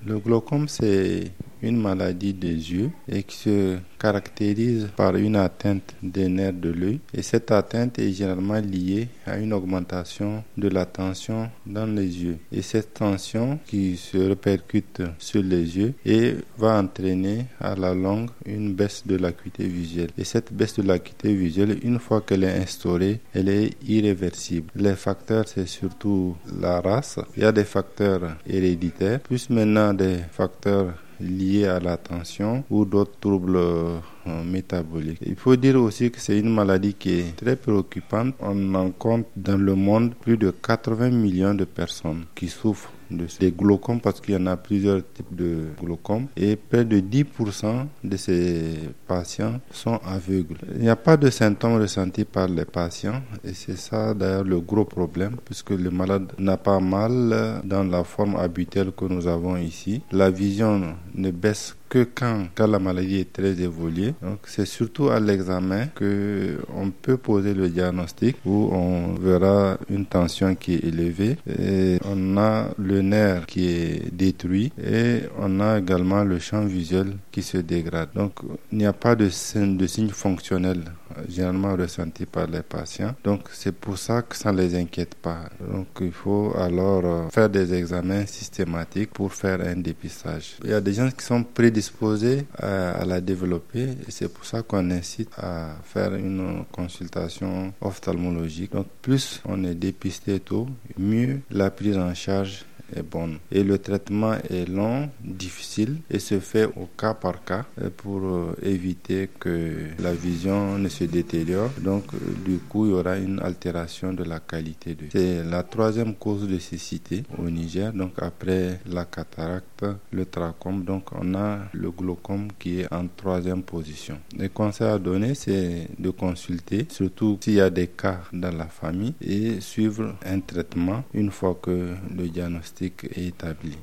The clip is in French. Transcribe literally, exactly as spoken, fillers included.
Le glaucome, c'est une maladie des yeux et qui se caractérise par une atteinte des nerfs de l'œil. Et cette atteinte est généralement liée à une augmentation de la tension dans les yeux. Et cette tension qui se répercute sur les yeux et va entraîner à la longue une baisse de l'acuité visuelle. Et cette baisse de l'acuité visuelle, une fois qu'elle est instaurée, elle est irréversible. Les facteurs, c'est surtout la race. Il y a des facteurs héréditaires, plus maintenant des facteurs liés à la tension ou d'autres troubles euh, métaboliques. Il faut dire aussi que c'est une maladie qui est très préoccupante. On en compte dans le monde plus de quatre-vingts millions de personnes qui souffrent de des glaucomes parce qu'il y en a plusieurs types de glaucome et près de dix pour cent de ces patients sont aveugles. Il n'y a pas de symptômes ressentis par les patients et c'est ça d'ailleurs le gros problème puisque le malade n'a pas mal dans la forme habituelle que nous avons ici. La vision ne baisse que quand, quand la maladie est très évoluée. Donc c'est surtout à l'examen que on peut poser le diagnostic où on verra une tension qui est élevée et on a le nerf qui est détruit et on a également le champ visuel qui se dégrade. Donc il n'y a pas de signe de signes fonctionnels généralement ressentis par les patients. Donc c'est pour ça que ça ne les inquiète pas. Donc il faut alors faire des examens systématiques pour faire un dépistage. Il y a des gens qui sont prédisposés à, à la développer et c'est pour ça qu'on incite à faire une consultation ophtalmologique. Donc plus on est dépisté tôt, mieux la prise en charge est bonne. Et le traitement est long, difficile et se fait au cas par cas pour éviter que la vision ne se détériore. Donc, du coup, il y aura une altération de la qualité de vie. C'est la troisième cause de cécité au Niger. Donc, après la cataracte, le trachome, donc on a le glaucome qui est en troisième position. Les conseils à donner, c'est de consulter, surtout s'il y a des cas dans la famille et suivre un traitement une fois que le diagnostic est établi.